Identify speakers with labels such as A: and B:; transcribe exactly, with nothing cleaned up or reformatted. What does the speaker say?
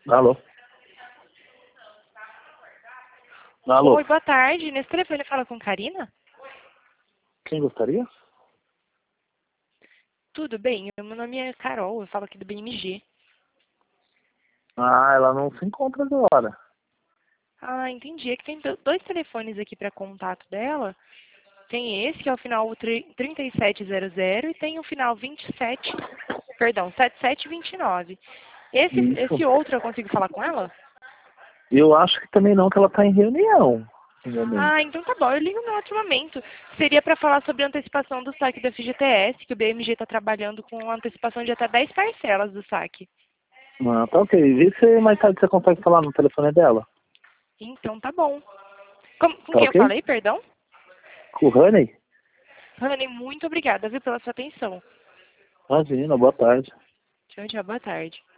A: Alô? Alô?
B: Oi, boa tarde. Nesse telefone fala com Karina?
A: Quem gostaria?
B: Tudo bem, meu nome é Carol, eu falo aqui do B M G.
A: Ah, ela não se encontra agora.
B: Ah, entendi. É que tem do- dois telefones aqui para contato dela. Tem esse, que é o final tri- trinta e sete zero zero, e tem o final vinte e sete, perdão, setenta e sete vinte e nove. Esse,
A: Isso.
B: esse outro eu consigo falar com ela?
A: Eu acho que também não, que ela tá em reunião no momento.
B: Ah, então tá bom, eu ligo no outro momento. Seria para falar sobre a antecipação do saque da F G T S, que o B M G está trabalhando com antecipação de até dez parcelas do saque.
A: Ah, tá ok. Vê se mais tarde você consegue falar no telefone dela.
B: Então tá bom. Com, com
A: Tá
B: quem eu
A: ok?
B: falei, perdão?
A: Com o Honey?
B: Rani, muito obrigada, viu, pela sua atenção.
A: Imagina, boa tarde.
B: Tchau, tchau, boa tarde.